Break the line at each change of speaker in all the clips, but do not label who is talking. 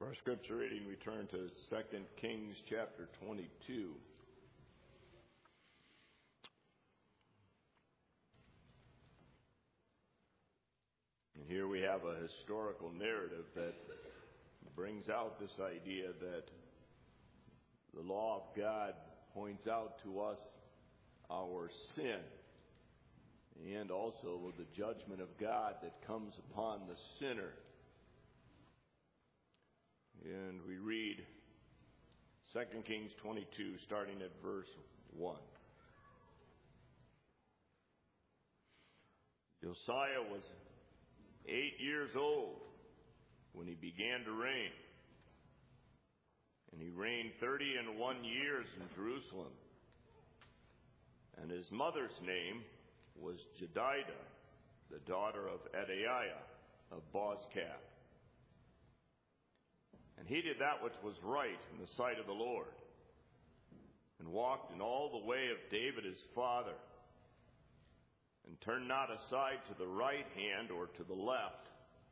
For our scripture reading, we turn to 2 Kings chapter 22. And here we have a historical narrative that brings out this idea that the law of God points out to us our sin and also the judgment of God that comes upon the sinner. And we read 2 Kings 22, starting at verse 1. Josiah was 8 years old when he began to reign, and he reigned 31 years in Jerusalem. And his mother's name was Jedidah, the daughter of Adaiah of Bozkath. And he did that which was right in the sight of the Lord, and walked in all the way of David his father, and turned not aside to the right hand or to the left.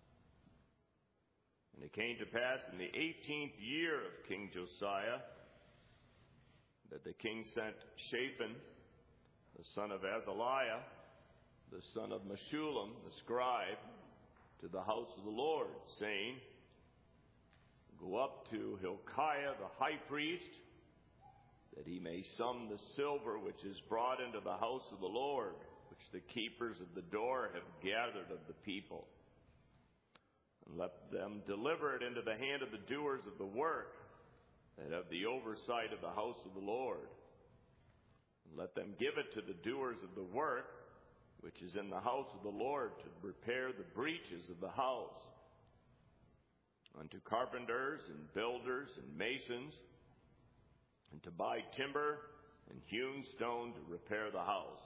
And it came to pass in the 18th year of King Josiah that the king sent Shaphan, the son of Azaliah, the son of Meshullam, the scribe, to the house of the Lord, saying, Go up to Hilkiah the high priest, that he may sum the silver which is brought into the house of the Lord, which the keepers of the door have gathered of the people. And let them deliver it into the hand of the doers of the work, that have the oversight of the house of the Lord. And let them give it to the doers of the work, which is in the house of the Lord, to repair the breaches of the house, unto carpenters and builders and masons, and to buy timber and hewn stone to repair the house.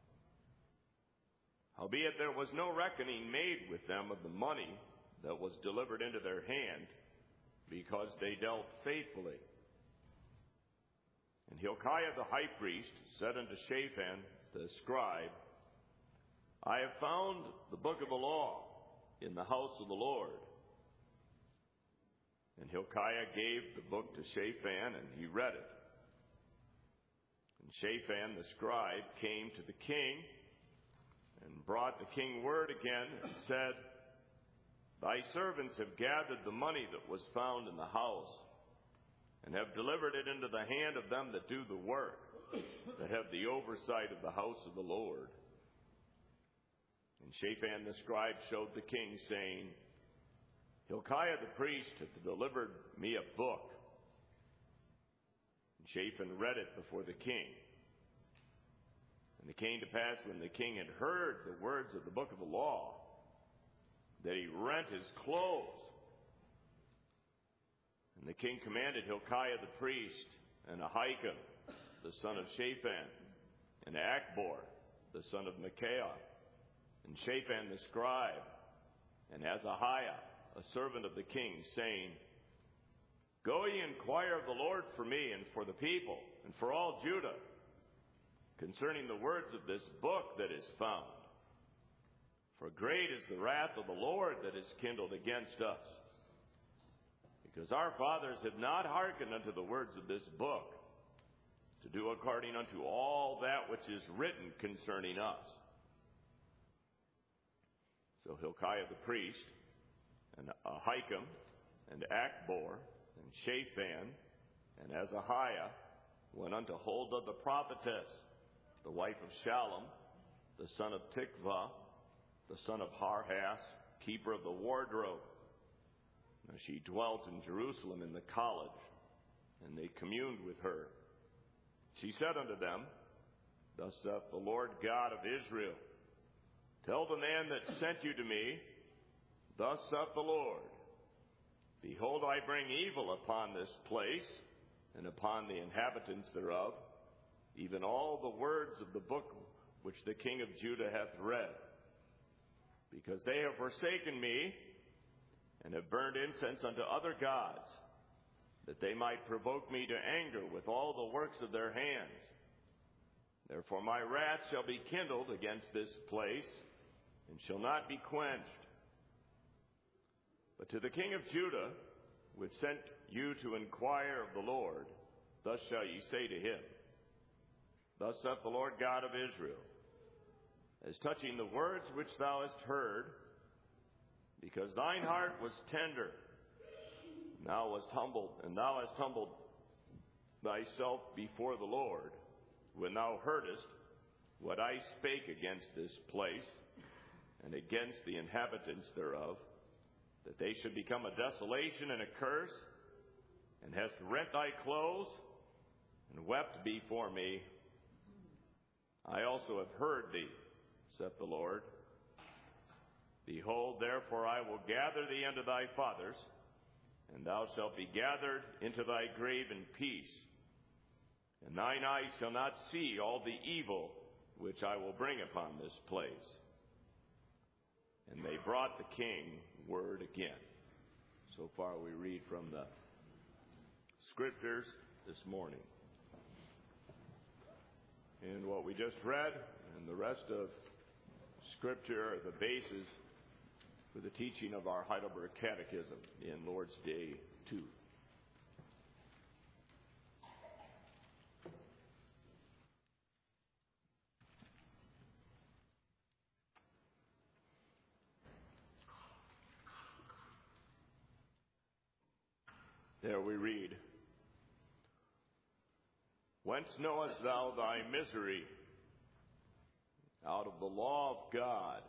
Howbeit there was no reckoning made with them of the money that was delivered into their hand, because they dealt faithfully. And Hilkiah the high priest said unto Shaphan the scribe, I have found the book of the law in the house of the Lord. And Hilkiah gave the book to Shaphan, and he read it. And Shaphan the scribe came to the king, and brought the king word again, and said, Thy servants have gathered the money that was found in the house, and have delivered it into the hand of them that do the work, that have the oversight of the house of the Lord. And Shaphan the scribe showed the king, saying, Hilkiah the priest hath delivered me a book. And Shaphan read it before the king. And it came to pass, when the king had heard the words of the book of the law, that he rent his clothes. And the king commanded Hilkiah the priest, and Ahikam the son of Shaphan, and Achbor the son of Micaiah, and Shaphan the scribe, and Azahiah, a servant of the king, saying, Go ye inquire of the Lord for me, and for the people, and for all Judah, concerning the words of this book that is found. For great is the wrath of the Lord that is kindled against us, because our fathers have not hearkened unto the words of this book, to do according unto all that which is written concerning us. So Hilkiah the priest, and Ahikam, and Achbor, and Shaphan, and Azahiah went unto Huldah the prophetess, the wife of Shallum, the son of Tikvah, the son of Harhas, keeper of the wardrobe. Now she dwelt in Jerusalem in the college, and they communed with her. She said unto them, Thus saith the Lord God of Israel, Tell the man that sent you to me, Thus saith the Lord, Behold, I bring evil upon this place, and upon the inhabitants thereof, even all the words of the book which the king of Judah hath read. Because they have forsaken me, and have burned incense unto other gods, that they might provoke me to anger with all the works of their hands. Therefore my wrath shall be kindled against this place, and shall not be quenched. But to the king of Judah which sent you to inquire of the Lord, thus shall ye say to him, Thus saith the Lord God of Israel, as touching the words which thou hast heard, because thine heart was tender, thou hast humbled thyself before the Lord, when thou heardest what I spake against this place, and against the inhabitants thereof, that they should become a desolation and a curse, and hast rent thy clothes, and wept before me. I also have heard thee, saith the Lord. Behold, therefore I will gather thee unto thy fathers, and thou shalt be gathered into thy grave in peace. And thine eyes shall not see all the evil which I will bring upon this place. And they brought the king word again. So far we read from the Scriptures this morning. And what we just read and the rest of Scripture are the basis for the teaching of our Heidelberg Catechism in Lord's Day 2. There we read, Whence knowest thou thy misery? Out of the law of God.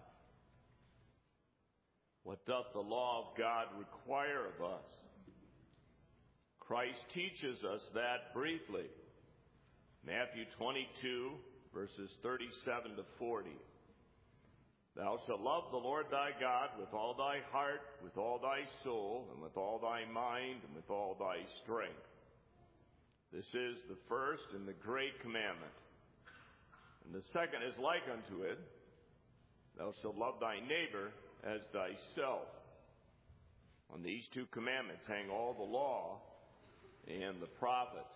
What doth the law of God require of us? Christ teaches us that briefly. Matthew 22, verses 37 to 40. Thou shalt love the Lord thy God with all thy heart, with all thy soul, and with all thy mind, and with all thy strength. This is the first and the great commandment. And the second is like unto it. Thou shalt love thy neighbor as thyself. On these two commandments hang all the law and the prophets.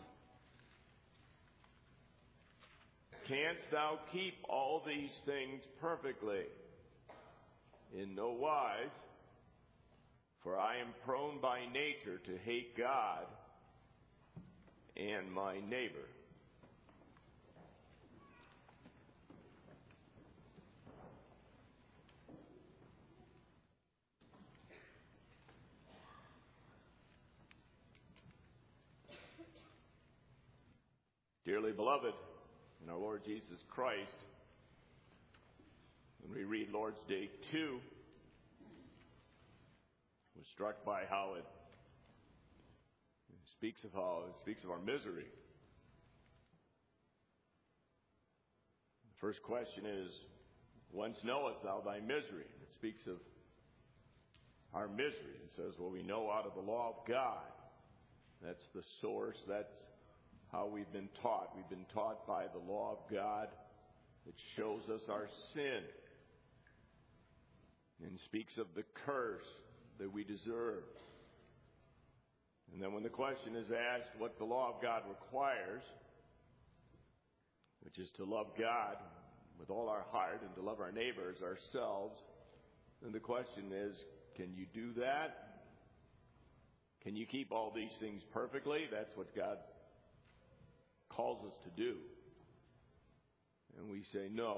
Canst thou keep all these things perfectly? In no wise, for I am prone by nature to hate God and my neighbor. Dearly beloved in our Lord Jesus Christ, when we read Lord's Day 2, we're struck by how it speaks of our misery. The first question is, whence knowest thou thy misery? It speaks of our misery. It says, well, we know out of the law of God. That's the source. That's how we've been taught. We've been taught by the law of God that shows us our sin and speaks of the curse that we deserve. And then when the question is asked what the law of God requires, which is to love God with all our heart and to love our neighbors ourselves, then the question is, can you do that? Can you keep all these things perfectly? That's what God calls us to do. And we say no.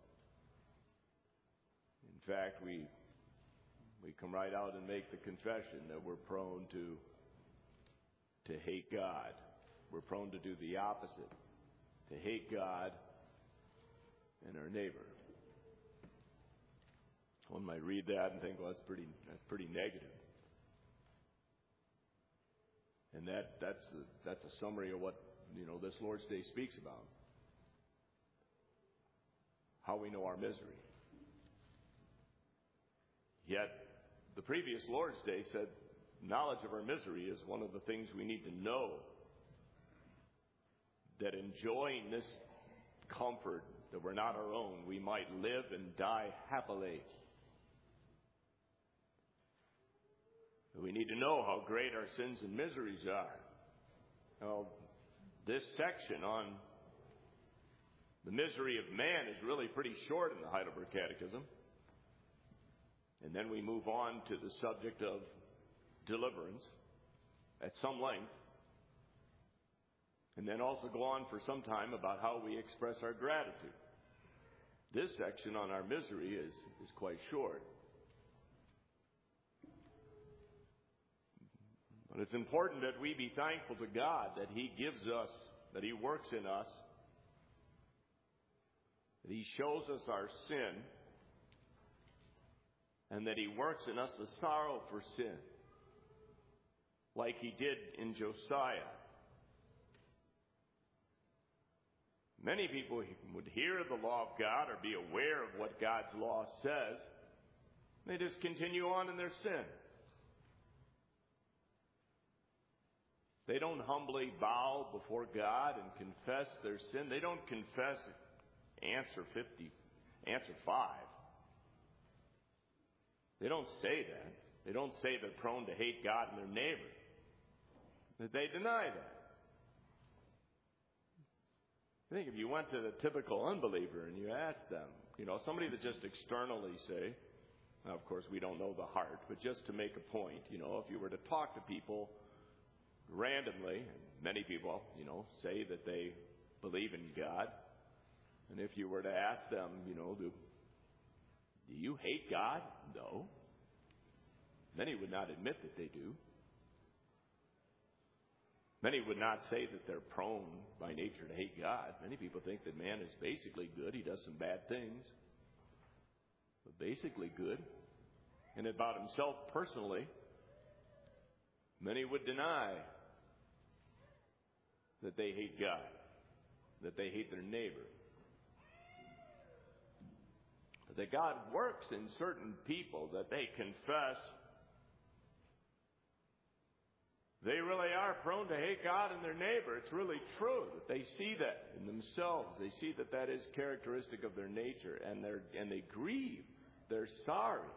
In fact, we come right out and make the confession that we're prone to hate God. We're prone to do the opposite, to hate God and our neighbor. One might read that and think, well, that's pretty negative. And that's a summary of what this Lord's Day speaks about. How we know our misery. Yet, the previous Lord's Day said knowledge of our misery is one of the things we need to know. That enjoying this comfort that we're not our own, we might live and die happily. We need to know how great our sins and miseries are. Now, this section on the misery of man is really pretty short in the Heidelberg Catechism. And then we move on to the subject of deliverance. at some length, and then also go on for some time about how we express our gratitude. This section on our misery is quite short. But it's important that we be thankful to God that He gives us, that He works in us, that He shows us our sin, and that He works in us the sorrow for sin, like He did in Josiah. Many people would hear the law of God or be aware of what God's law says. They just continue on in their sin. They don't humbly bow before God and confess their sin. They don't confess answer 5. They don't say that. They don't say they're prone to hate God and their neighbor. That they deny that. I think if you went to the typical unbeliever and you asked them, somebody that just externally say, now of course we don't know the heart, but just to make a point, if you were to talk to people randomly, and many people, say that they believe in God, and if you were to ask them, do you hate God? No. Many would not admit that they do. Many would not say that they're prone by nature to hate God. Many people think that man is basically good. He does some bad things, but basically good. And about himself personally, many would deny that they hate God, that they hate their neighbor. That God works in certain people, that they confess they really are prone to hate God and their neighbor. It's really true that they see that in themselves. They see that that is characteristic of their nature, and they grieve. They're sorry.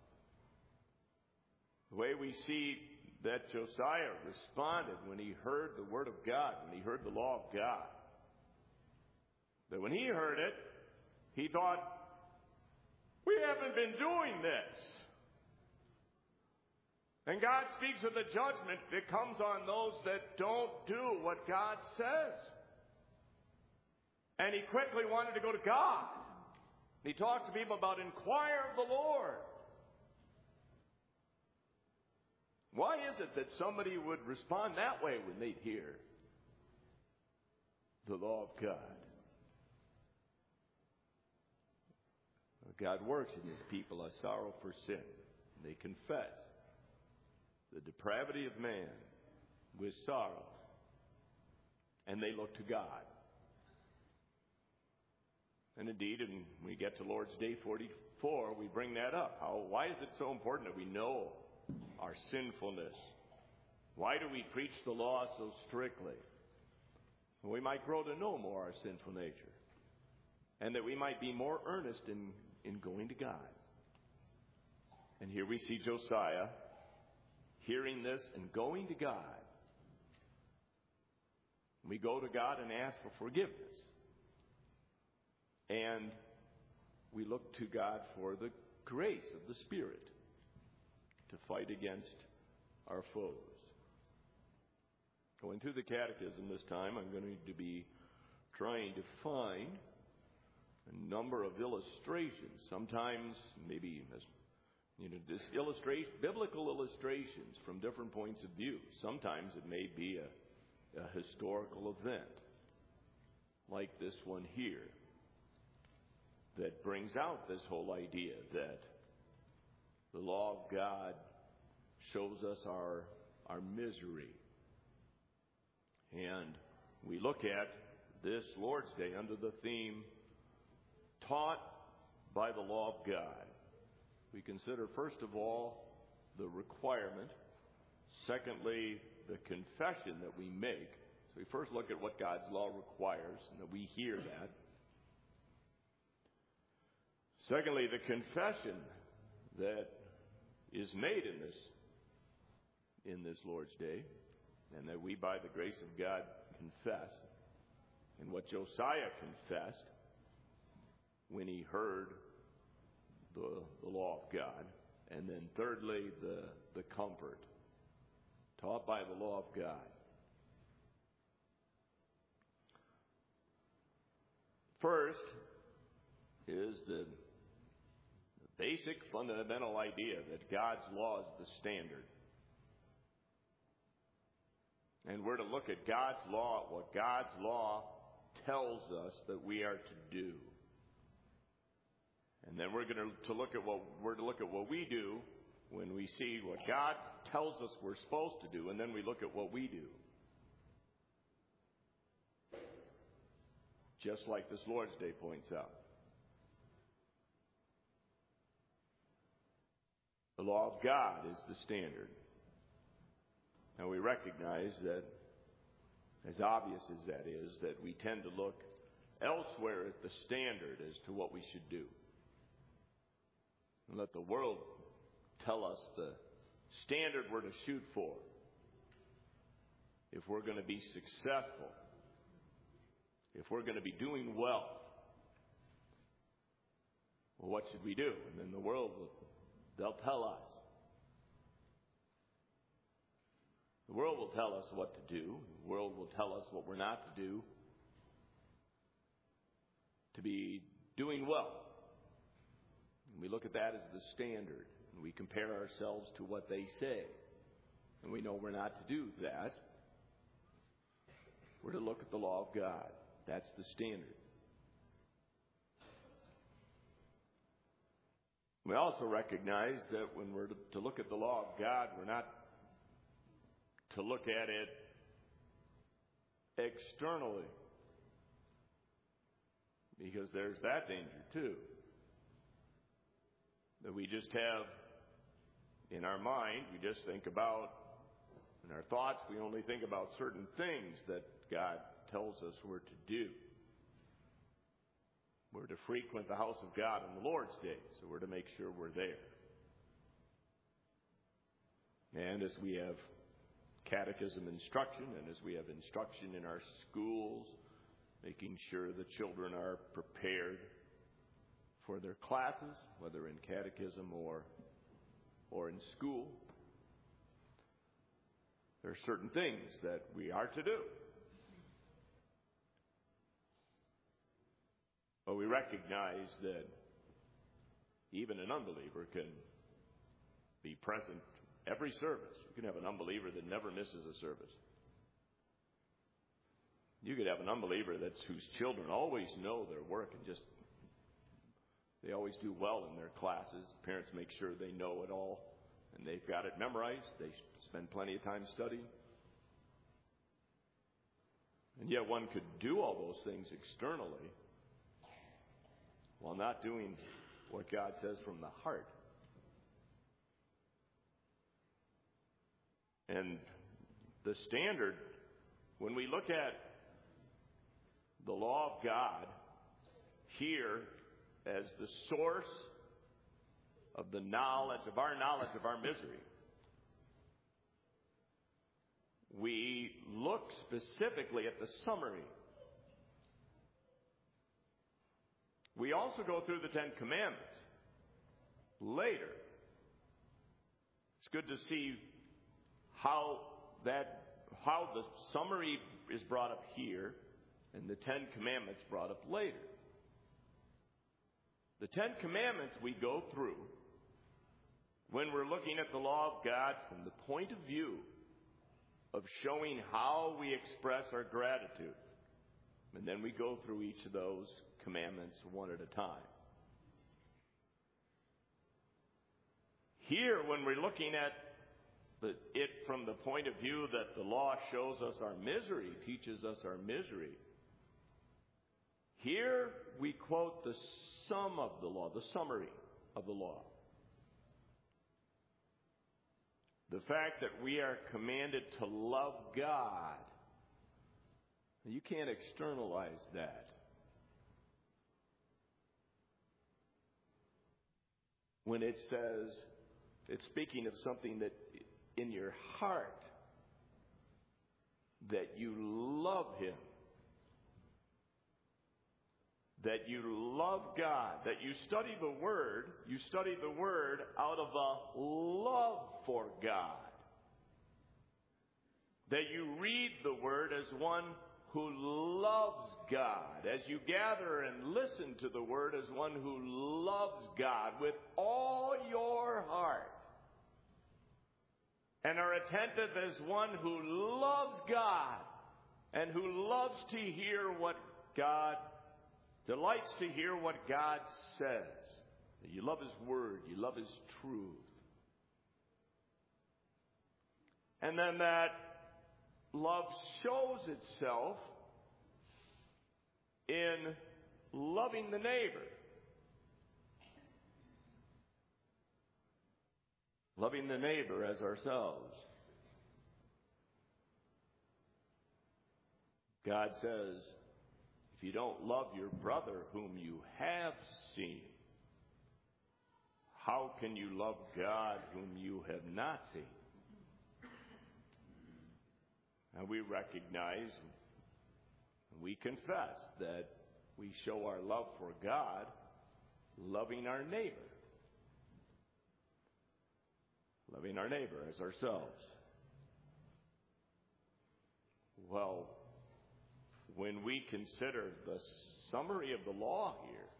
The way we see that Josiah responded when he heard the word of God, when he heard the law of God, that when he heard it, he thought, we haven't been doing this. And God speaks of the judgment that comes on those that don't do what God says. And he quickly wanted to go to God. He talked to people about inquire of the Lord. Why is it that somebody would respond that way when they'd hear the law of God? God works in His people a sorrow for sin. They confess the depravity of man with sorrow, and they look to God. And indeed, when we get to Lord's Day 44, we bring that up. Why is it so important that we know our sinfulness? Why do we preach the law so strictly? We might grow to know more our sinful nature, and that we might be more earnest in going to God. And here we see Josiah hearing this and going to God. We go to God and ask for forgiveness. And we look to God for the grace of the Spirit to fight against our foes. Going through the catechism this time, I'm going to be trying to find a number of illustrations. Sometimes maybe biblical illustrations from different points of view. Sometimes it may be a historical event, like this one here, that brings out this whole idea that the law of God shows us our misery. And we look at this Lord's Day under the theme, Taught by the Law of God. We consider, first of all, the requirement. Secondly, the confession that we make. So we first look at what God's law requires, and that we hear that. Secondly, the confession that is made in this Lord's Day, and that we, by the grace of God, confess. And what Josiah confessed when he heard the law of God. And then thirdly, the comfort taught taught by the law of God. First is the basic fundamental idea that God's law is the standard. And we're to look at God's law, what God's law tells us that we are to do. And then we're to look at what we do when we see what God tells us we're supposed to do, and then we look at what we do. Just like this Lord's Day points out. The law of God is the standard. Now we recognize that, as obvious as that is, that we tend to look elsewhere at the standard as to what we should do. And let the world tell us the standard we're to shoot for if we're going to be successful, if we're going to be doing well. Well, what should we do? And then the world they'll tell us. The world will tell us what to do. The world will tell us what we're not to do to be doing well. And we look at that as the standard. And we compare ourselves to what they say. And we know we're not to do that. We're to look at the law of God. That's the standard. We also recognize that when we're to look at the law of God, we're not to look at it externally. Because there's that danger too. That we just have in our mind, we just think about, in our thoughts, we only think about certain things that God tells us we're to do. We're to frequent the house of God on the Lord's Day, so we're to make sure we're there. And as we have catechism instruction, and as we have instruction in our schools, making sure the children are prepared for their classes, whether in catechism or in school, there are certain things that we are to do. But we recognize that even an unbeliever can be present every service. You can have an unbeliever that never misses a service. You could have an unbeliever whose children always know their work and they always do well in their classes. Parents make sure they know it all and they've got it memorized. They spend plenty of time studying. And yet one could do all those things externally while not doing what God says from the heart. And the standard, when we look at the law of God here as the source of our knowledge of our misery, we look specifically at the summary. We also go through the Ten Commandments later. It's good to see how the summary is brought up here and the Ten Commandments brought up later. The Ten Commandments we go through when we're looking at the law of God from the point of view of showing how we express our gratitude. And then we go through each of those commandments one at a time. Here, when we're looking at it from the point of view that the law shows us our misery, teaches us our misery, here we quote the sum of the law, the summary of the law. The fact that we are commanded to love God. You can't externalize that. When it says, it's speaking of something that in your heart, that you love Him, that you love God, that you study the Word out of a love for God. that you read the Word as one who loves God, as you gather and listen to the Word as one who loves God with all your heart, and are attentive as one who loves God and who loves to hear what God, delights to hear what God says. You love His Word, you love His truth. And then that love shows itself in loving the neighbor. Loving the neighbor as ourselves. God says, if you don't love your brother whom you have seen, how can you love God whom you have not seen? And we recognize, we confess that we show our love for God loving our neighbor. Loving our neighbor as ourselves. Well, when we consider the summary of the law here,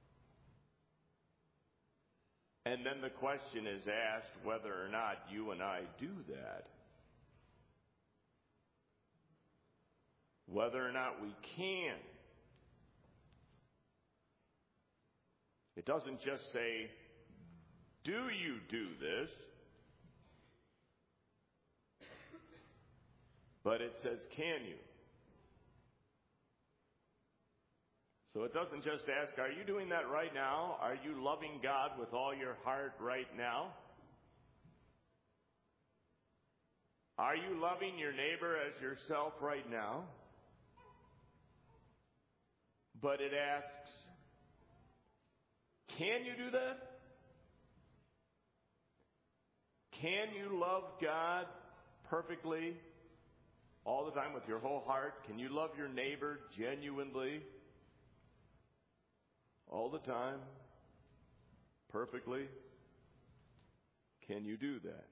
and then the question is asked whether or not you and I do that, whether or not we can. It doesn't just say, do you do this? But it says, can you? So it doesn't just ask, are you doing that right now? Are you loving God with all your heart right now? Are you loving your neighbor as yourself right now? But it asks, can you do that? Can you love God perfectly all the time with your whole heart? Can you love your neighbor genuinely all the time, perfectly? Can you do that?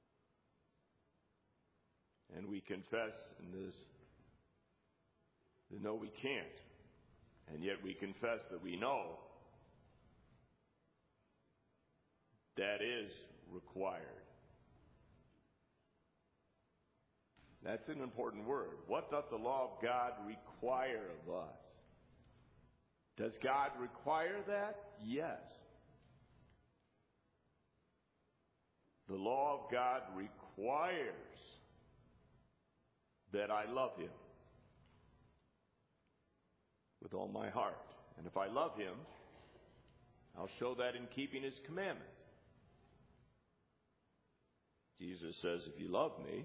And we confess in this that no, we can't. And yet we confess that we know that is required. That's an important word. What doth the law of God require of us? Does God require that? Yes. The law of God requires that I love Him with all my heart. And if I love Him, I'll show that in keeping His commandments. Jesus says, if you love me,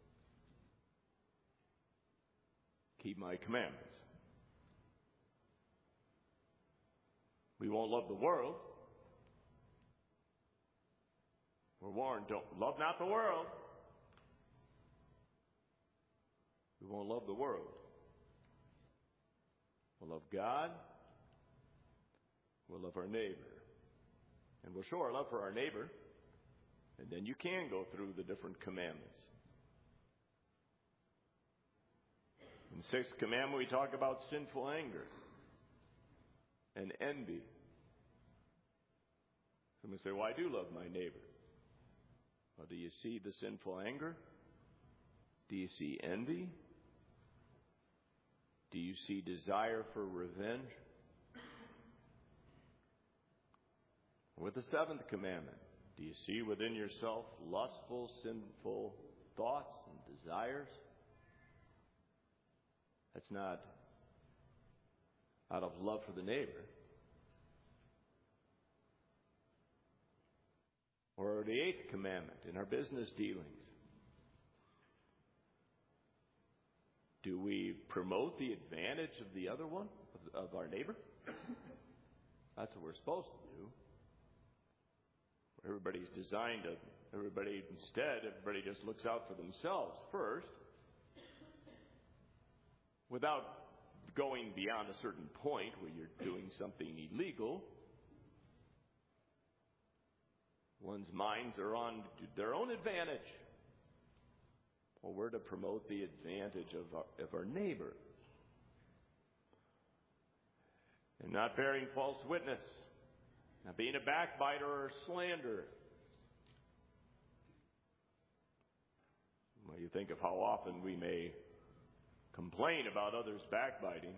keep my commandments. We won't love the world. We're warned, don't love not the world. We won't love the world. We'll love God. We'll love our neighbor. And we'll show our love for our neighbor. And then you can go through the different commandments. In the sixth commandment, we talk about sinful anger and envy. Someone say, well, I do love my neighbor. Well, do you see the sinful anger? Do you see envy? Do you see desire for revenge? With the seventh commandment, do you see within yourself lustful, sinful thoughts and desires? That's not out of love for the neighbor. Or the eighth commandment in our business dealings. Do we promote the advantage of the other one, of our neighbor? That's what we're supposed to do. Everybody's designed to, everybody just looks out for themselves first, without going beyond a certain point where you're doing something illegal. One's minds are on their own advantage. Well, we're to promote the advantage of our neighbor. And not bearing false witness, not being a backbiter or a slanderer. Well, you think of how often we may complain about others backbiting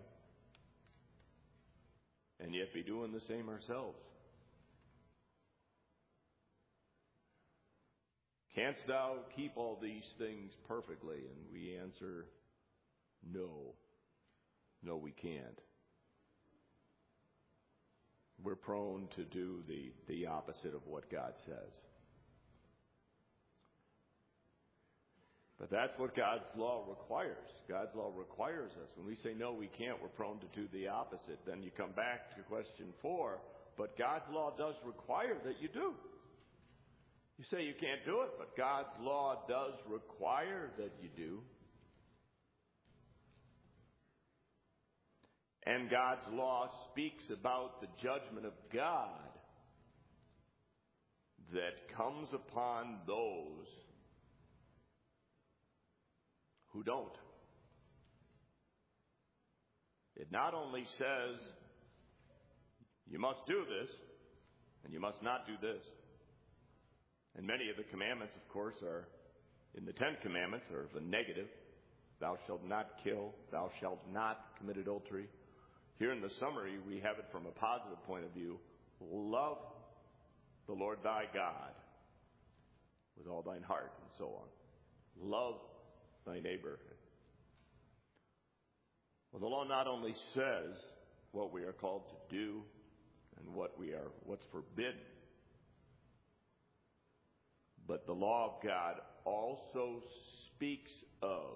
and yet be doing the same ourselves. Canst thou keep all these things perfectly? And we answer, no. No, we can't. We're prone to do the opposite of what God says. But that's what God's law requires. God's law requires us. When we say, no, we can't, we're prone to do the opposite. Then you come back to question 4, but God's law does require that you do. You say you can't do it, but God's law does require that you do. And God's law speaks about the judgment of God that comes upon those who don't. It not only says you must do this and you must not do this. And many of the commandments, of course, are in the 10 Commandments are the negative. Thou shalt not kill. Thou shalt not commit adultery. Here in the summary, we have it from a positive point of view. Love the Lord thy God with all thine heart, and so on. Love thy neighbor. Well, the law not only says what we are called to do and what's forbidden, but the law of God also speaks of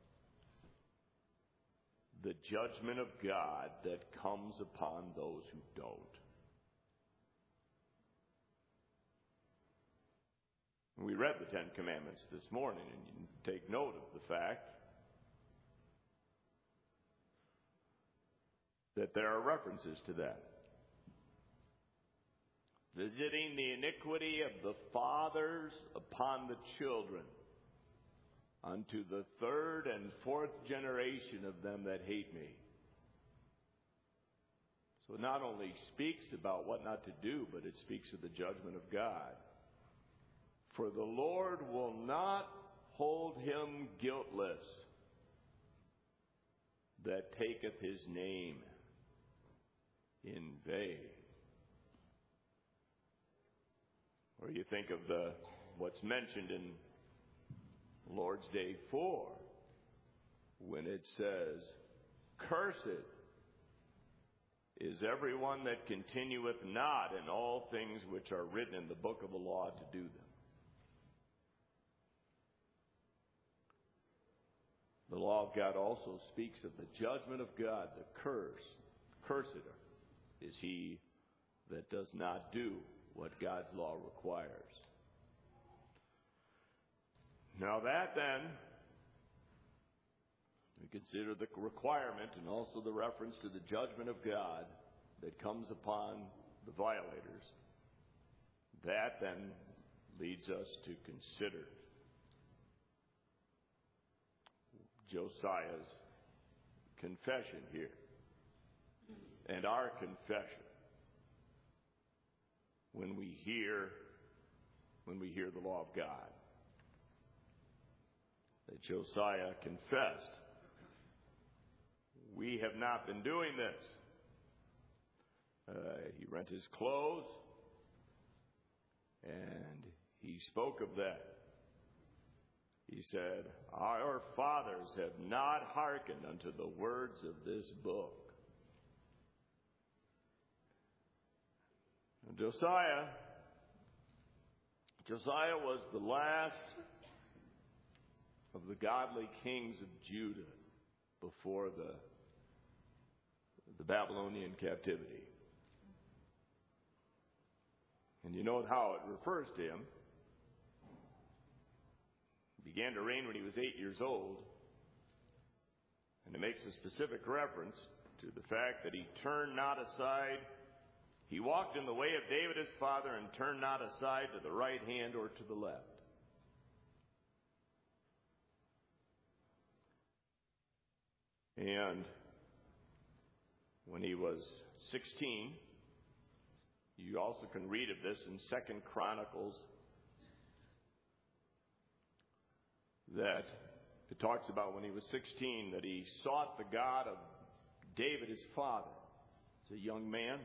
the judgment of God that comes upon those who don't. We read the 10 Commandments this morning, and you can take note of the fact that there are references to that. Visiting the iniquity of the fathers upon the children, unto the 3rd and 4th generation of them that hate me. So it not only speaks about what not to do, but it speaks of the judgment of God. For the Lord will not hold him guiltless that taketh his name in vain. Or you think of what's mentioned in Lord's Day 4, when it says, cursed is everyone that continueth not in all things which are written in the book of the law to do them. The law of God also speaks of the judgment of God, the curse. Cursed is he that does not do what God's law requires. Now that then, we consider the requirement and also the reference to the judgment of God that comes upon the violators. That then leads us to consider Josiah's confession here and our confession when we hear the law of God. That Josiah confessed, we have not been doing this. He rent his clothes, and he spoke of that. He said, our fathers have not hearkened unto the words of this book. And Josiah was the last of the godly kings of Judah before the Babylonian captivity. And you know how it refers to him. He began to reign when he was 8 years old. And it makes a specific reference to the fact that he turned not aside. He walked in the way of David his father and turned not aside to the right hand or to the left. And when he was 16, you also can read of this in 2 Chronicles, that it talks about when he was 16 that he sought the God of David, his father. As a young man.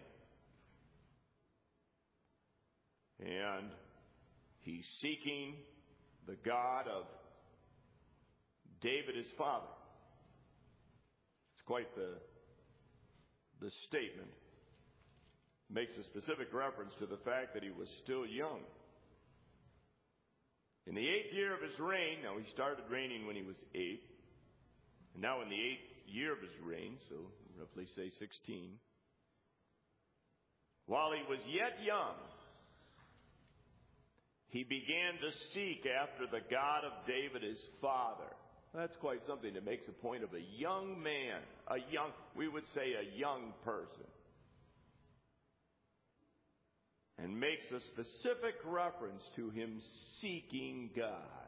And he's seeking the God of David, his father. It's quite the statement. Makes a specific reference to the fact that he was still young. In the 8th year of his reign, now he started reigning when he was 8, and now in the 8th year of his reign, so roughly say 16, while he was yet young, he began to seek after the God of David his father. That's quite something that makes a point of a young man, we would say a young person. And makes a specific reference to him seeking God.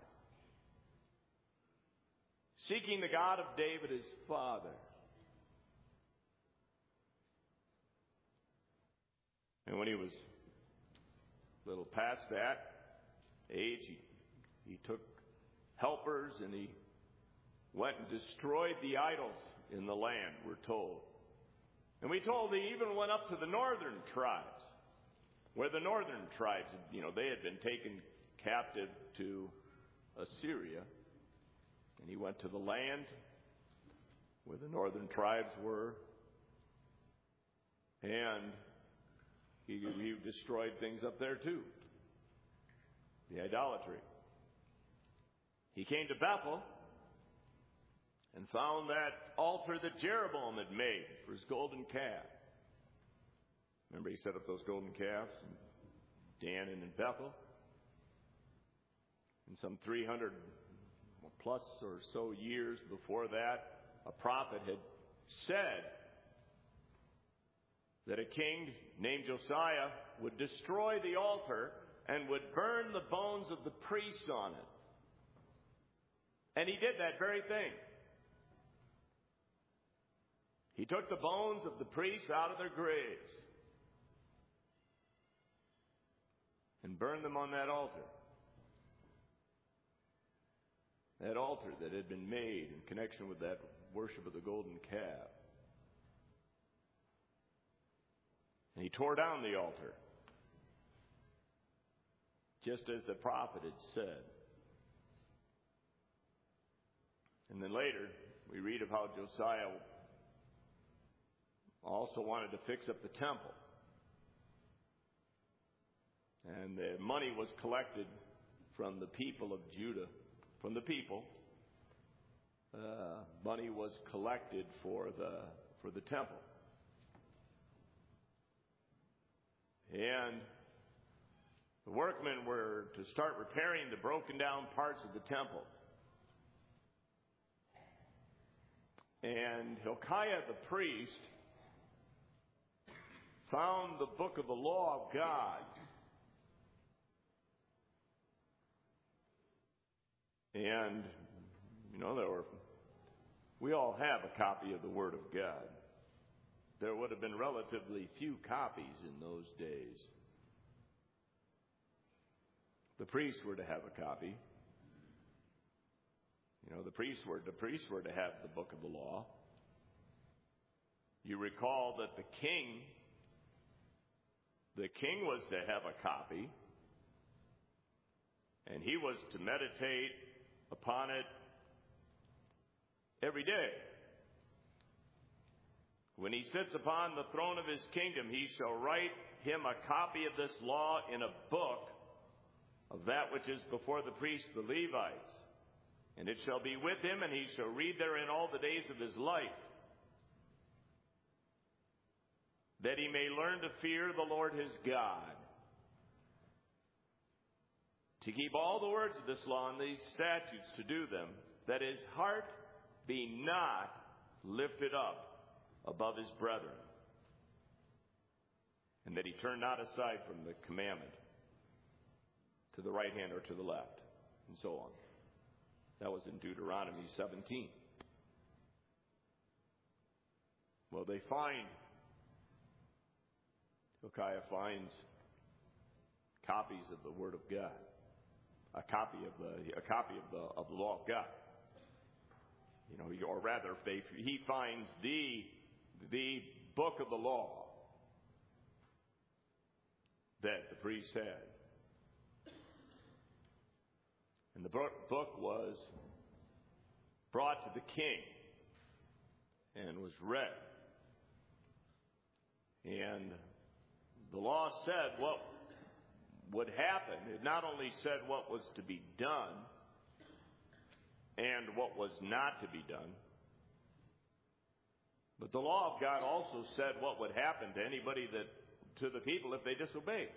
Seeking the God of David his father. And when he was a little past that age, he took helpers and he went and destroyed the idols in the land, we're told. And we told he even went up to the northern tribes, where the northern tribes, they had been taken captive to Assyria. And he went to the land where the northern tribes were. And he destroyed things up there too. The idolatry. He came to Bethel and found that altar that Jeroboam had made for his golden calf. Remember, he set up those golden calves in Dan and in Bethel. And some 300 plus or so years before that, a prophet had said that a king named Josiah would destroy the altar and would burn the bones of the priests on it. And he did that very thing. He took the bones of the priests out of their graves and burned them on that altar. That altar that had been made in connection with that worship of the golden calf. And he tore down the altar, just as the prophet had said. And then later, we read of how Josiah also wanted to fix up the temple. And the money was collected from the people of Judah. From the people, money was collected for the temple. And the workmen were to start repairing the broken down parts of the temple. And Hilkiah the priest found the book of the law of God. And, we all have a copy of the Word of God. There would have been relatively few copies in those days. The priests were to have a copy. The priests were to have the book of the law. You recall that the king was to have a copy, and he was to meditate upon it every day. When he sits upon the throne of his kingdom, he shall write him a copy of this law in a book of that which is before the priests, the Levites. And it shall be with him, and he shall read therein all the days of his life, that he may learn to fear the Lord his God, to keep all the words of this law and these statutes to do them, that his heart be not lifted up above his brethren, and that he turn not aside from the commandment to the right hand or to the left, and so on. That was in Deuteronomy 17. Well, Hilkiah finds copies of the Word of God, a copy of the law of God. Or rather, he finds the book of the law that the priest had. And the book was brought to the king and was read. And the law said what would happen. It not only said what was to be done and what was not to be done, but the law of God also said what would happen to the people if they disobeyed.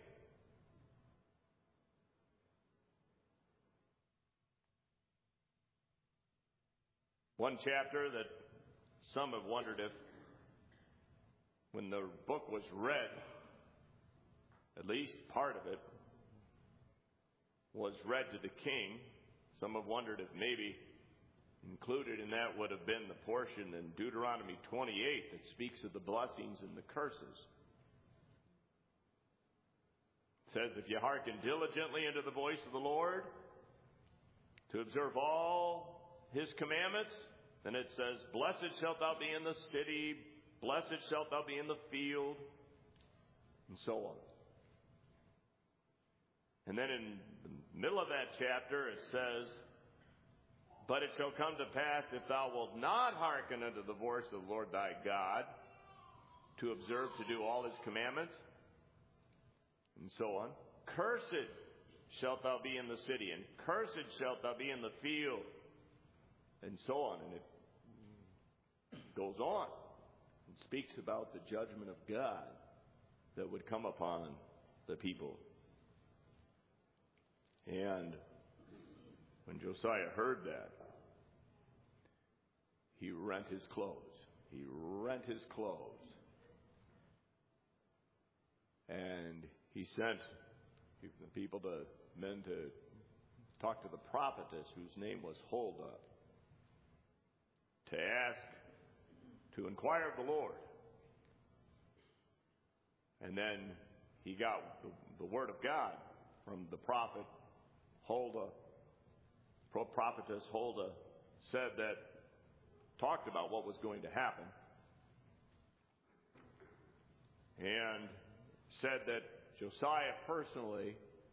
One chapter that some have wondered if, when the book was read, at least part of it was read to the king. Some have wondered if maybe included in that would have been the portion in Deuteronomy 28 that speaks of the blessings and the curses. It says, if you hearken diligently unto the voice of the Lord, to observe all his commandments, then it says, blessed shalt thou be in the city, blessed shalt thou be in the field, and so on. And then in the middle of that chapter it says, but it shall come to pass, if thou wilt not hearken unto the voice of the Lord thy God, to observe to do all his commandments, and so on, cursed shalt thou be in the city, and cursed shalt thou be in the field, and so on. And it goes on. It speaks about the judgment of God that would come upon the people. And when Josiah heard that, he rent his clothes. He rent his clothes. And he sent the men to talk to the prophetess whose name was Huldah, to inquire of the Lord. And then he got the word of God from the prophet Huldah. Prophetess Huldah talked about what was going to happen, and said that Josiah personally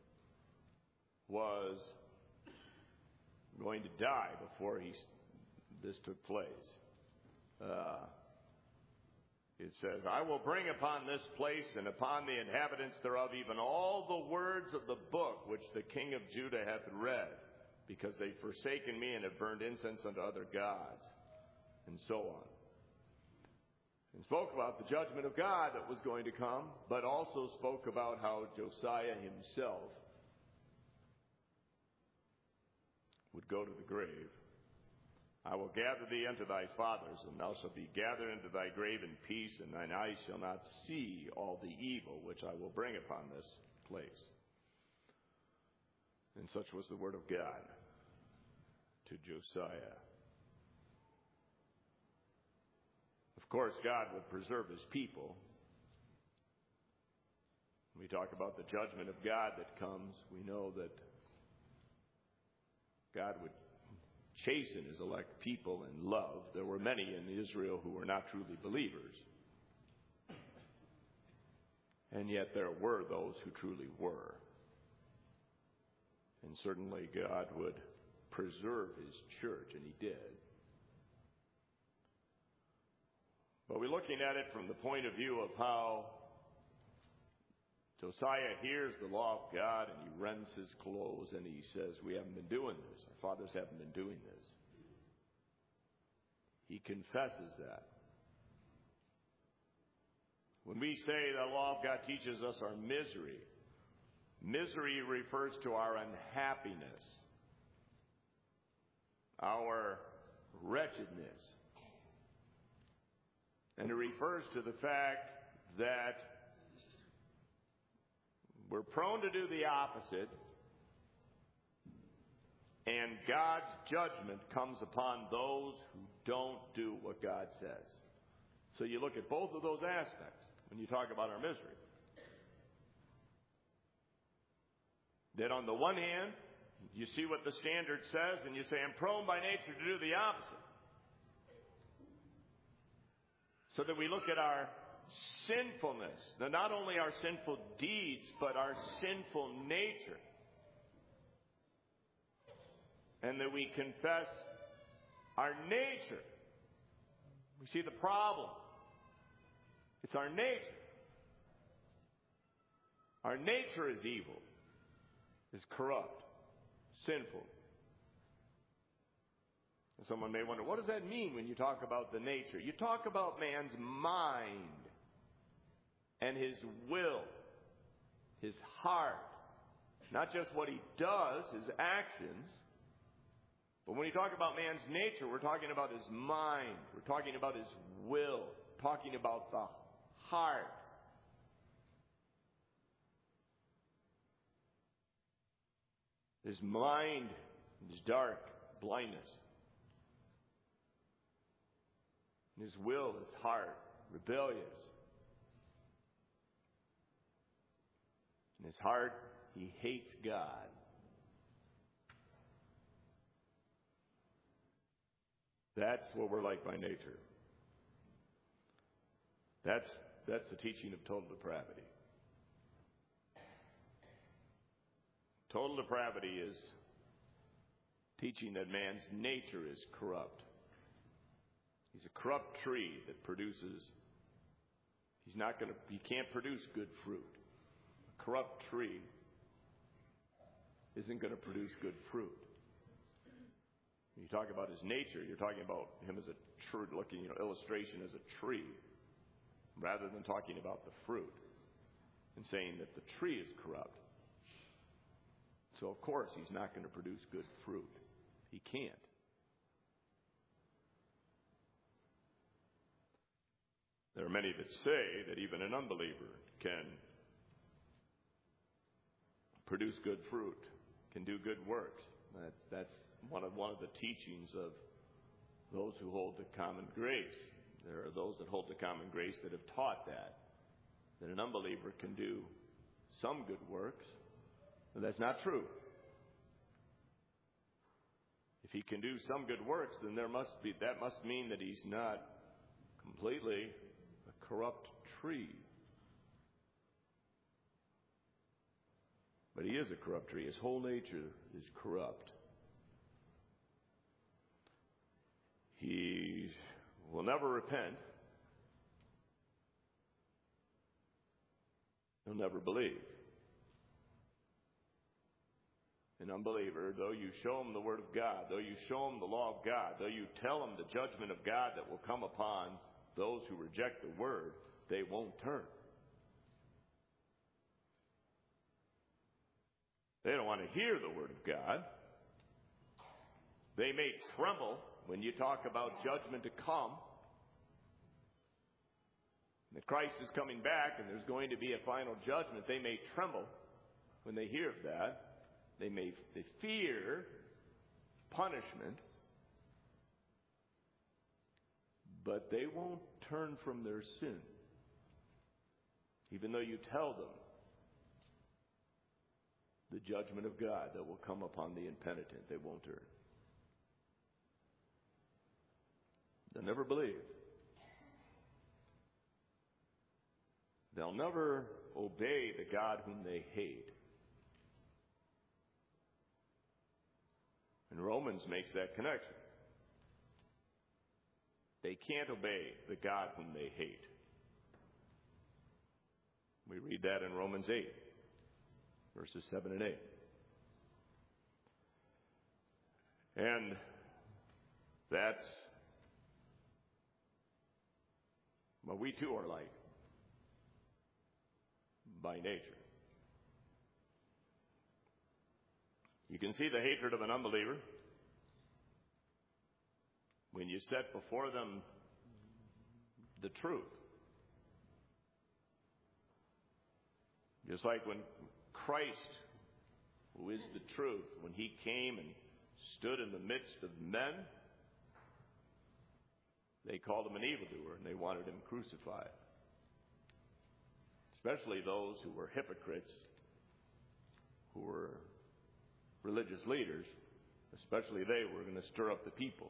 was going to die before this took place. It says, I will bring upon this place and upon the inhabitants thereof even all the words of the book which the king of Judah hath read, because they've forsaken me and have burned incense unto other gods, and so on. And spoke about the judgment of God that was going to come, but also spoke about how Josiah himself would go to the grave. I will gather thee unto thy fathers, and thou shalt be gathered into thy grave in peace, and thine eyes shall not see all the evil which I will bring upon this place. And such was the word of God to Josiah. Of course, God would preserve his people. When we talk about the judgment of God that comes, we know that God would chasten his elect people in love. There were many in Israel who were not truly believers. And yet there were those who truly were. And certainly God would preserve his church, and he did. But we're looking at it from the point of view of how Josiah hears the law of God, and he rends his clothes, and he says, we haven't been doing this. Our fathers haven't been doing this. He confesses that. When we say the law of God teaches us our misery, misery refers to our unhappiness, our wretchedness. And it refers to the fact that we're prone to do the opposite, and God's judgment comes upon those who don't do what God says. So you look at both of those aspects when you talk about our misery. That on the one hand, you see what the standard says, and you say, I'm prone by nature to do the opposite. So that we look at our sinfulness. Now, not only our sinful deeds, but our sinful nature. And that we confess our nature. We see the problem. It's our nature. Our nature is evil, is corrupt, sinful. And someone may wonder, what does that mean when you talk about the nature? You talk about man's mind and his will, his heart. Not just what he does, his actions. But when you talk about man's nature, we're talking about his mind. We're talking about his will. Talking about the heart. His mind is dark, blindness. And his will is hard, rebellious. In his heart, he hates God. That's what we're like by nature. That's the teaching of total depravity. Total depravity is teaching that man's nature is corrupt. He's a corrupt tree that produces, he can't produce good fruit. A corrupt tree isn't going to produce good fruit. When you talk about his nature, you're talking about him as a true looking, illustration as a tree, rather than talking about the fruit and saying that the tree is corrupt. So of course he's not going to produce good fruit. He can't. There are many that say that even an unbeliever can produce good fruit, can do good works. That's one of the teachings of those who hold to common grace. There are those that hold to common grace that have taught that an unbeliever can do some good works. But that's not true. If he can do some good works, then that must mean that he's not completely a corrupt tree. But he is a corrupt tree. His whole nature is corrupt. He will never repent. He'll never believe. An unbeliever, though you show him the Word of God, though you show him the law of God, though you tell him the judgment of God that will come upon those who reject the Word, they won't turn. They don't want to hear the Word of God. They may tremble when you talk about judgment to come. That Christ is coming back and there's going to be a final judgment. They may tremble when they hear of that. They fear punishment. But they won't turn from their sin. Even though you tell them the judgment of God that will come upon the impenitent, they won't turn. They'll never believe. They'll never obey the God whom they hate. And Romans makes that connection. They can't obey the God whom they hate. We read that in Romans 8, verses 7 and 8. And that's what we too are like by nature. You can see the hatred of an unbeliever when you set before them the truth. Just like when Christ, who is the truth, when he came and stood in the midst of men, they They called him an evildoer, and they wanted him crucified. Especially those who were hypocrites, who were religious leaders, especially they were going to stir up the people.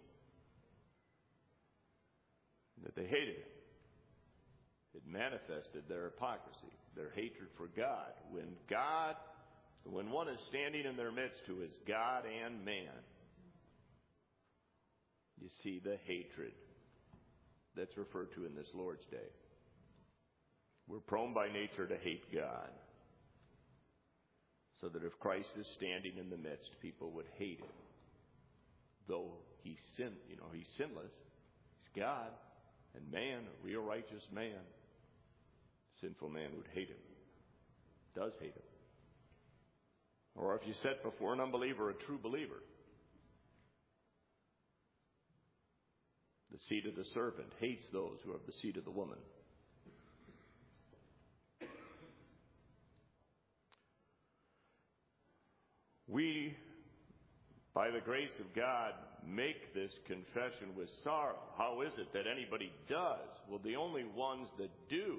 That they hated him. It manifested their hypocrisy, their hatred for God. When one is standing in their midst who is God and man, you see the hatred that's referred to in this Lord's Day. We're prone by nature to hate God. So that if Christ is standing in the midst, people would hate him. Though he's sinless. He's God and man, a real righteous man. Sinful man would hate him. Does hate him. Or if you set before an unbeliever a true believer, the seed of the serpent hates those who have the seed of the woman. We, by the grace of God, make this confession with sorrow. How is it that anybody does? Well, the only ones that do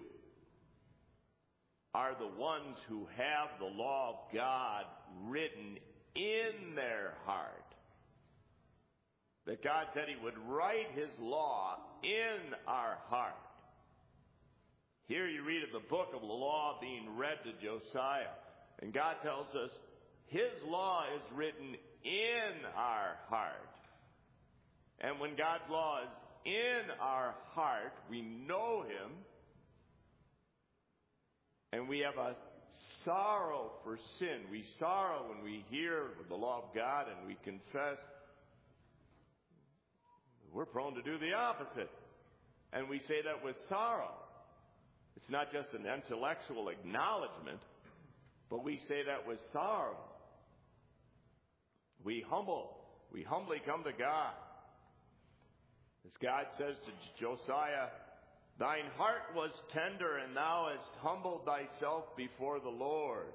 are the ones who have the law of God written in their heart. That God said he would write his law in our heart. Here you read of the book of the law being read to Josiah. And God tells us his law is written in our heart. And when God's law is in our heart, we know him. And we have a sorrow for sin. We sorrow when we hear the law of God and we confess. We're prone to do the opposite. And we say that with sorrow. It's not just an intellectual acknowledgement, but we say that with sorrow. We humbly come to God. As God says to Josiah, thine heart was tender, and thou hast humbled thyself before the Lord.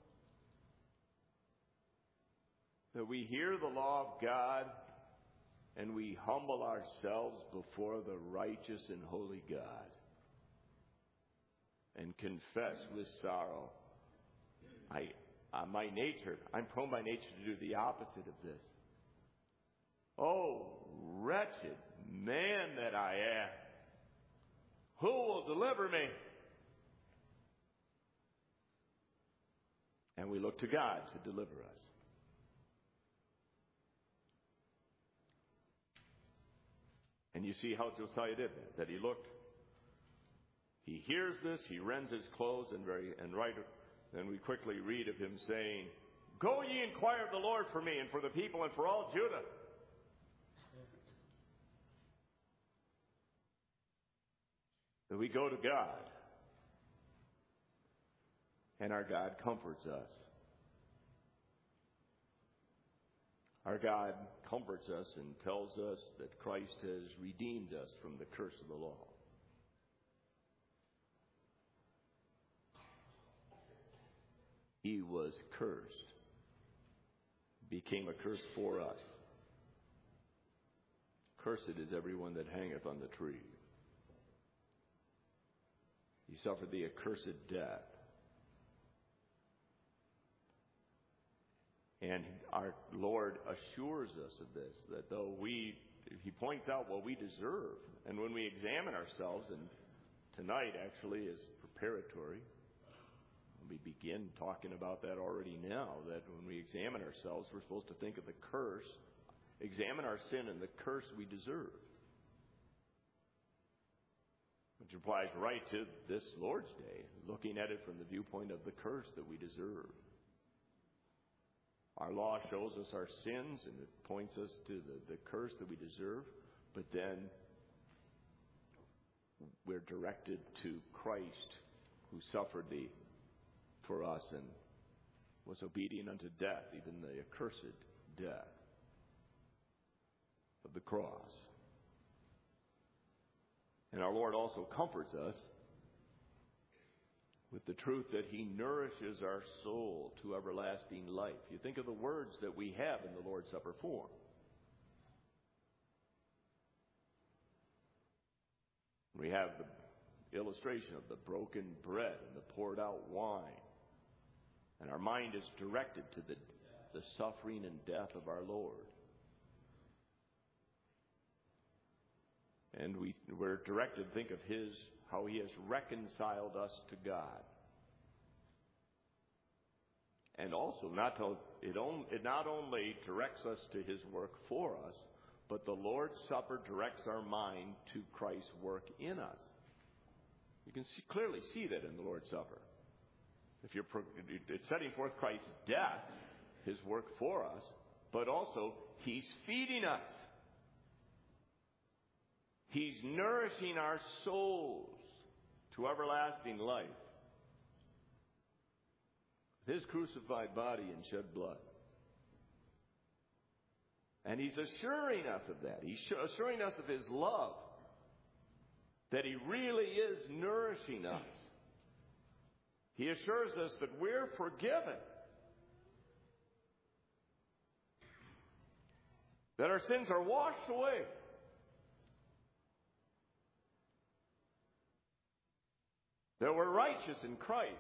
That we hear the law of God, and we humble ourselves before the righteous and holy God. And confess with sorrow. I'm prone by nature to do the opposite of this. Oh, wretched man that I am. Who will deliver me? And we look to God to deliver us. And you see how Josiah did that. He looked. He hears this. He rends his clothes, and we quickly read of him saying, "Go ye inquire of the Lord for me and for the people and for all Judah." That we go to God, and our God comforts us. Our God comforts us and tells us that Christ has redeemed us from the curse of the law. He was cursed, became a curse for us. Cursed is everyone that hangeth on the tree. He suffered the accursed death. And our Lord assures us of this, that though he points out what we deserve, and when we examine ourselves, and tonight actually is preparatory, we begin talking about that already now, that when we examine ourselves, we're supposed to think of the curse, examine our sin and the curse we deserve. Which applies right to this Lord's Day, looking at it from the viewpoint of the curse that we deserve. Our law shows us our sins, and it points us to the curse that we deserve, but then we're directed to Christ, who suffered for us and was obedient unto death, even the accursed death of the cross. And our Lord also comforts us with the truth that he nourishes our soul to everlasting life. You think of the words that we have in the Lord's Supper form. We have the illustration of the broken bread and the poured out wine. And our mind is directed to the suffering and death of our Lord. And we're directed to think of how He has reconciled us to God. And also, it not only directs us to His work for us, but the Lord's Supper directs our mind to Christ's work in us. You can clearly see that in the Lord's Supper. It's setting forth Christ's death, His work for us, but also He's feeding us. He's nourishing our souls to everlasting life. His crucified body and shed blood. And He's assuring us of that. He's assuring us of His love. That He really is nourishing us. He assures us that we're forgiven. That our sins are washed away. That we're righteous in Christ.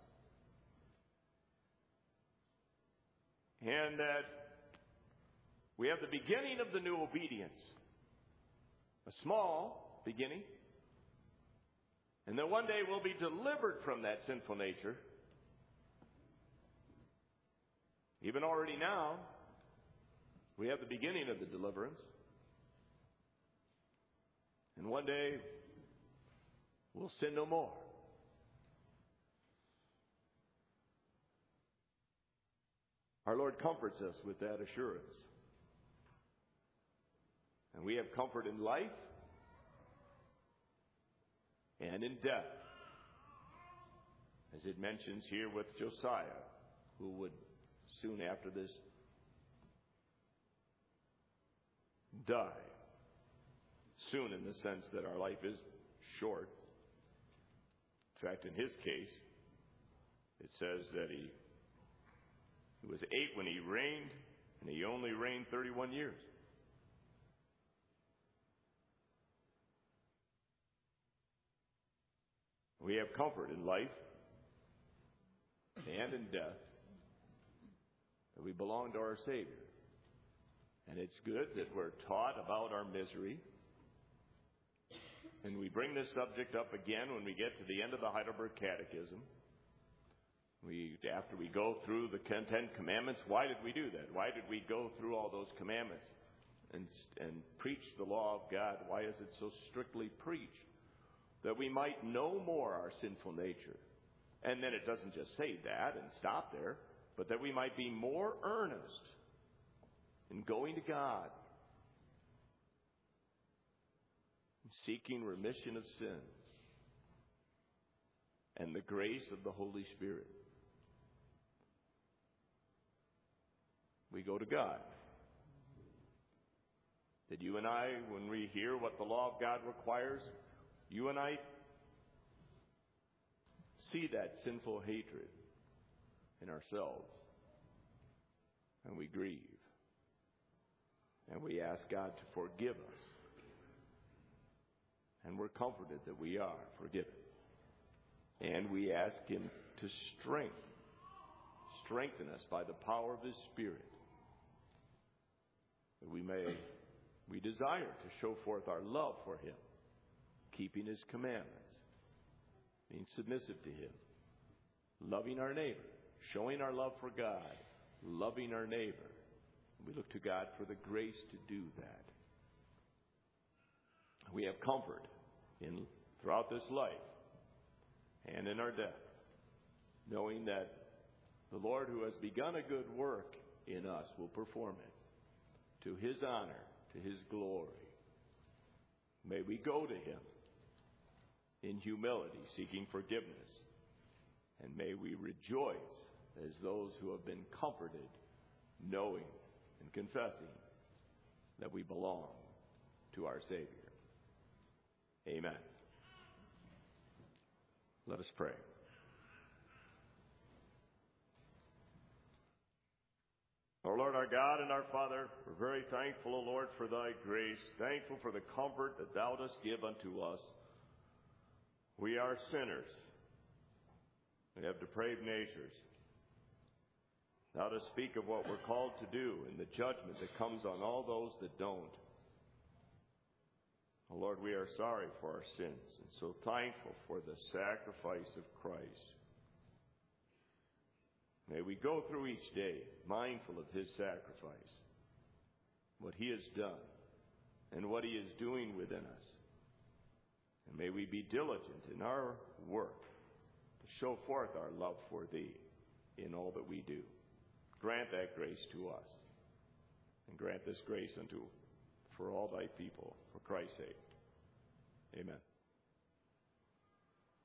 And that we have the beginning of the new obedience. A small beginning. And that one day we'll be delivered from that sinful nature. Even already now, we have the beginning of the deliverance. And one day, we'll sin no more. Our Lord comforts us with that assurance. And we have comfort in life and in death. As it mentions here with Josiah, who would soon after this die. Soon in the sense that our life is short. In fact, in his case, it says that he was 8 when he reigned, and he only reigned 31 years. We have comfort in life and in death that we belong to our Savior. And it's good that we're taught about our misery. And we bring this subject up again when we get to the end of the Heidelberg Catechism. After we go through the 10 Commandments, why did we do that? Why did we go through all those commandments and preach the law of God? Why is it so strictly preached? That we might know more our sinful nature. And then it doesn't just say that and stop there, but that we might be more earnest in going to God, seeking remission of sins, and the grace of the Holy Spirit. We go to God. That you and I, when we hear what the law of God requires, you and I see that sinful hatred in ourselves, and we grieve. And we ask God to forgive us. And we're comforted that we are forgiven. And we ask Him to strengthen us by the power of His Spirit. That we desire to show forth our love for Him, keeping His commandments, being submissive to Him, loving our neighbor, showing our love for God, loving our neighbor. We look to God for the grace to do that. We have comfort throughout this life and in our death, knowing that the Lord who has begun a good work in us will perform it to His honor, to His glory. May we go to Him in humility, seeking forgiveness, and may we rejoice as those who have been comforted, knowing and confessing that we belong to our Savior. Amen. Let us pray. Our Lord, our God, and our Father, we're very thankful, O Lord, for Thy grace, thankful for the comfort that Thou dost give unto us. We are sinners. We have depraved natures. Now to speak of what we're called to do and the judgment that comes on all those that don't. Oh Lord, we are sorry for our sins and so thankful for the sacrifice of Christ. May we go through each day mindful of his sacrifice, what he has done, and what he is doing within us. And may we be diligent in our work to show forth our love for thee in all that we do. Grant that grace to us, and grant this grace for all thy people, for Christ's sake. Amen.